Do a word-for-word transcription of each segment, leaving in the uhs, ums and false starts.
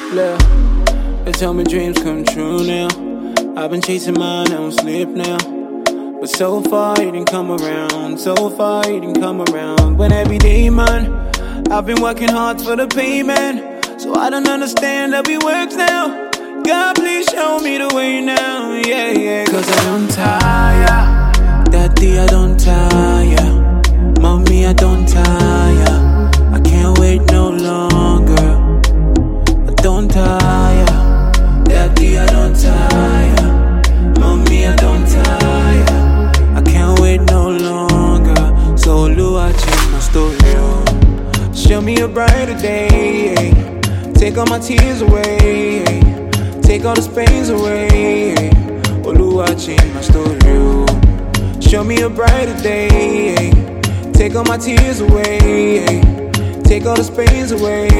Look, they tell me dreams come true now. I've been chasing mine, I don't sleep now. But so far you didn't come around. So far you didn't come around. When every day, man, I've been working hard for the payment. So I don't understand how it works now. God, please show me the way now. Yeah, yeah. Cause I don't tire. Daddy, I don't tire. Mommy, I don't tire. I can't wait no longer. I don't tire. Daddy, I don't tire. Mommy, I don't tire. I can't wait no longer. So Lua, change my story. Show me a brighter day. Take all my tears away. Take all the pains away. Lua, change my story. Show me a brighter day. Take all my tears away. Take all the pains away.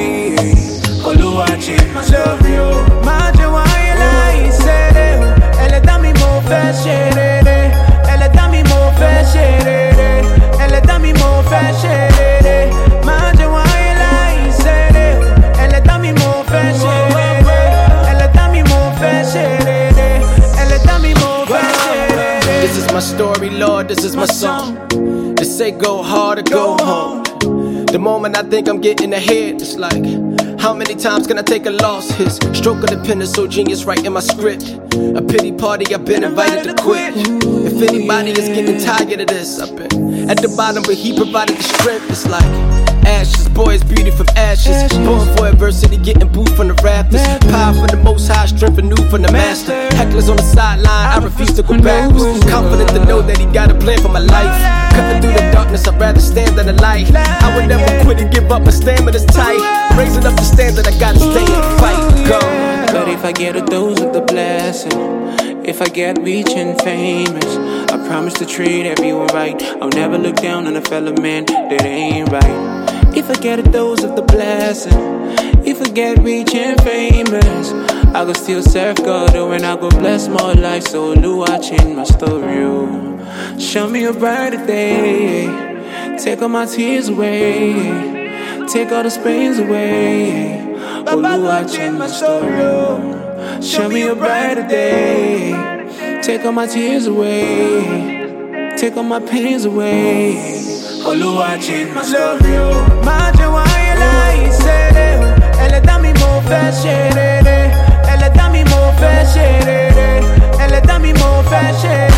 Lua, change my story. Madre, why you lie? Say it. Elle est à mi mo fait chérie. Elle est à mi mo fait chérie. Elle est à mi mo fait chérie. Madre, why you lie? Say it. Elle est à mi mo fait chérie. Elle est à mi mo fait chérie. Elle est à mi mo fait chérie. This is my story, Lord, this is my song. They say go hard or go home. The moment I think I'm getting ahead, it's like, how many times can I take a loss? His stroke of the pen is so genius, right in my script. A pity party, I've been invited to quit. If anybody is getting tired of this, I've been at the bottom, but he provided the strength. It's like ashes, boy, it's beauty from ashes. Born for adversity, getting booed from the rafters. Power from the most high, strength renewed from the master. Hecklers on the sideline, I refuse to go backwards. Confident to know that he got a plan for my life. Cutting through the darkness, I'd rather stand than the light. I would never quit and give up, my stamina's tight. Raising up the standard, I gotta stay and fight. Go. But if I get a dose of the blessing, if I get rich and famous, I promise to treat everyone right. I'll never look down on a fellow man that ain't right. If I get a dose of the blessing, if I get rich and famous, I go still serve God, oh, and I go bless my life. So Lua, change my story, oh. Show me a brighter day. Take all my tears away. Take all the pains away. Oh, Lua, change my story, oh. Show me a brighter day. Take all my tears away. Take all my pains away. Oh, Lua, change my story, oh. Madre, why you lie? Say it. Elle est à mi mo fait chérie. Elle est à mi mo fait chérie. Elle est à mi mo fait chérie.